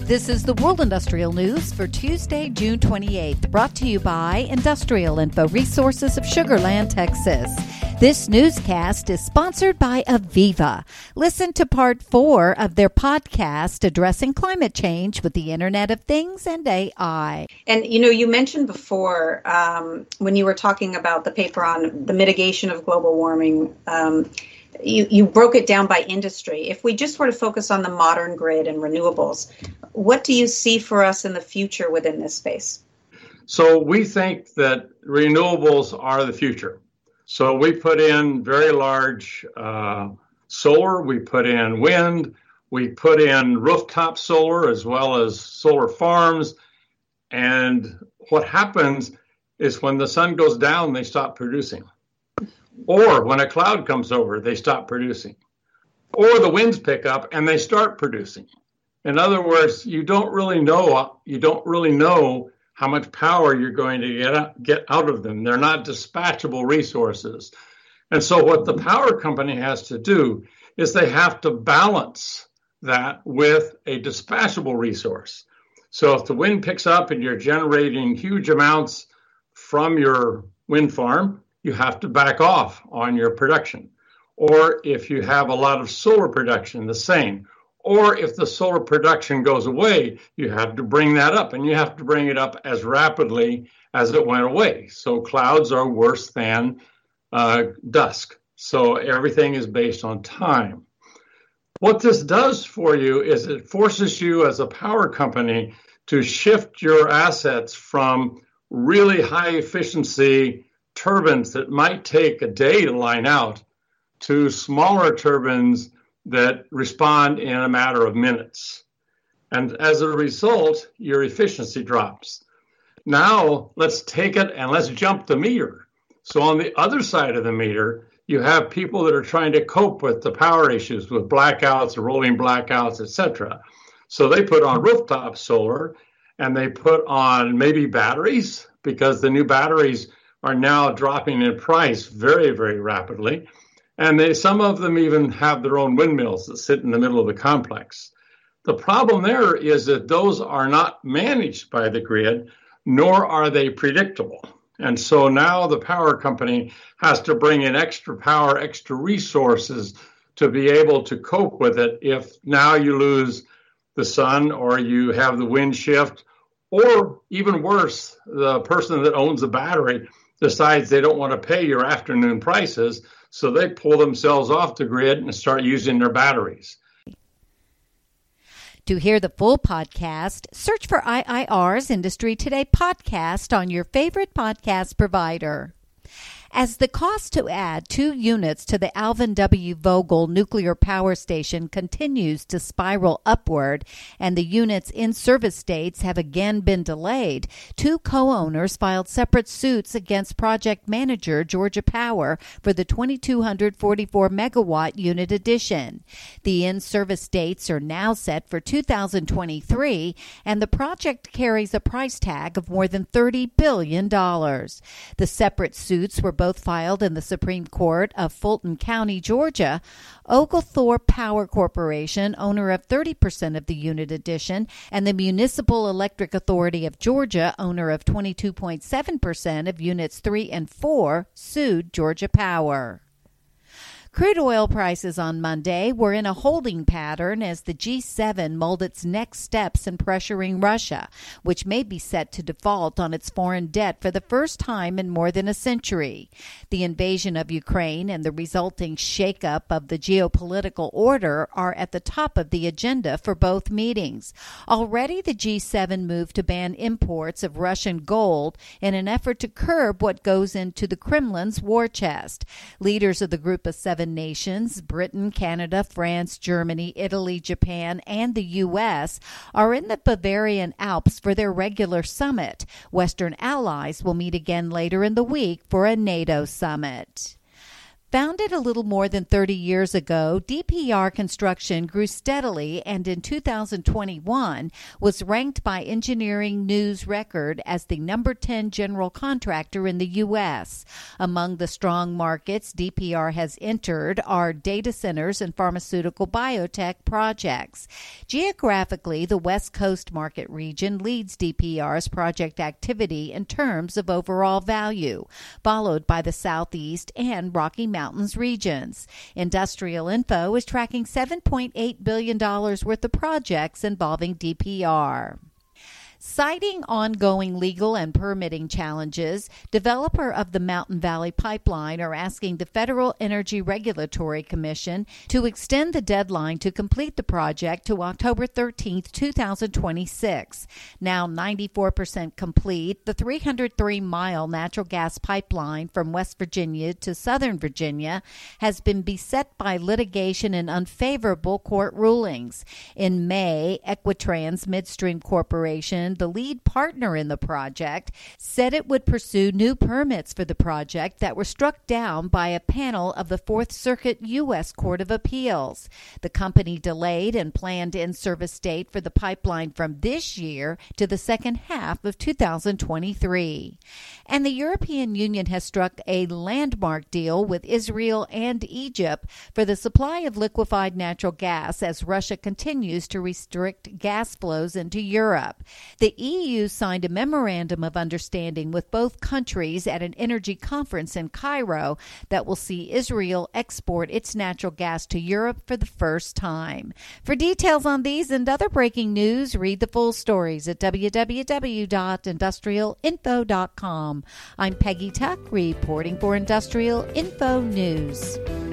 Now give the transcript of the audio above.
This is the World Industrial News for Tuesday, June 28th, brought to you by Industrial Info Resources of Sugar Land, Texas. This newscast is sponsored by Aviva. Listen to part 4 of their podcast addressing climate change with the Internet of Things and AI. And, you mentioned before when you were talking about the paper on the mitigation of global warming, you broke it down by industry. If we just sort of focus on the modern grid and renewables, what do you see for us in the future within this space? So we think that renewables are the future. So we put in very large solar, we put in wind, we put in rooftop solar as well as solar farms. And what happens is when the sun goes down, they stop producing. Or when a cloud comes over, they stop producing. Or the winds pick up and they start producing. In other words, you don't really know how much power you're going to get out of them. They're not dispatchable resources. And so what the power company has to do is they have to balance that with a dispatchable resource. So if the wind picks up and you're generating huge amounts from your wind farm, you have to back off on your production. Or if you have a lot of solar production, the same. Or if the solar production goes away, you have to bring that up, and you have to bring it up as rapidly as it went away. So clouds are worse than dusk. So everything is based on time. What this does for you is it forces you as a power company to shift your assets from really high efficiency turbines that might take a day to line out to smaller turbines that respond in a matter of minutes. And as a result, your efficiency drops. Now, let's take it and let's jump the meter. So on the other side of the meter, you have people that are trying to cope with the power issues with blackouts, rolling blackouts, etc. So they put on rooftop solar and they put on maybe batteries, because the new batteries are now dropping in price very, very rapidly. And some of them even have their own windmills that sit in the middle of the complex. The problem there is that those are not managed by the grid, nor are they predictable. And so now the power company has to bring in extra power, extra resources to be able to cope with it if now you lose the sun or you have the wind shift, or even worse, the person that owns the battery decides they don't want to pay your afternoon prices, so they pull themselves off the grid and start using their batteries. To hear the full podcast, search for IIR's Industry Today podcast on your favorite podcast provider. As the cost to add 2 units to the Alvin W. Vogel nuclear power station continues to spiral upward and the unit's in-service dates have again been delayed, 2 co-owners filed separate suits against project manager Georgia Power for the 2,244-megawatt unit addition. The in-service dates are now set for 2023, and the project carries a price tag of more than $30 billion. The separate suits were both filed in the Supreme Court of Fulton County, Georgia. Oglethorpe Power Corporation, owner of 30% of the unit addition, and the Municipal Electric Authority of Georgia, owner of 22.7% of units 3 and 4, sued Georgia Power. Crude oil prices on Monday were in a holding pattern as the G7 mulled its next steps in pressuring Russia, which may be set to default on its foreign debt for the first time in more than a century. The invasion of Ukraine and the resulting shakeup of the geopolitical order are at the top of the agenda for both meetings. Already, the G7 moved to ban imports of Russian gold in an effort to curb what goes into the Kremlin's war chest. Leaders of the Group of Seven nations, Britain, Canada, France, Germany, Italy, Japan, and the U.S., are in the Bavarian Alps for their regular summit. Western allies will meet again later in the week for a NATO summit. Founded a little more than 30 years ago, DPR Construction grew steadily and in 2021 was ranked by Engineering News Record as the number 10 general contractor in the U.S. Among the strong markets DPR has entered are data centers and pharmaceutical biotech projects. Geographically, the West Coast market region leads DPR's project activity in terms of overall value, followed by the Southeast and Rocky Mountains regions. Industrial Info is tracking $7.8 billion worth of projects involving DPR. Citing ongoing legal and permitting challenges, developer of the Mountain Valley Pipeline are asking the Federal Energy Regulatory Commission to extend the deadline to complete the project to October 13, 2026. Now 94% complete, the 303-mile natural gas pipeline from West Virginia to Southern Virginia has been beset by litigation and unfavorable court rulings. In May, Equitrans Midstream Corporation, the lead partner in the project, said it would pursue new permits for the project that were struck down by a panel of the Fourth Circuit U.S. Court of Appeals. The company delayed and planned in-service date for the pipeline from this year to the second half of 2023. And the European Union has struck a landmark deal with Israel and Egypt for the supply of liquefied natural gas as Russia continues to restrict gas flows into Europe. The EU signed a memorandum of understanding with both countries at an energy conference in Cairo that will see Israel export its natural gas to Europe for the first time. For details on these and other breaking news, read the full stories at www.industrialinfo.com. I'm Peggy Tuck, reporting for Industrial Info News.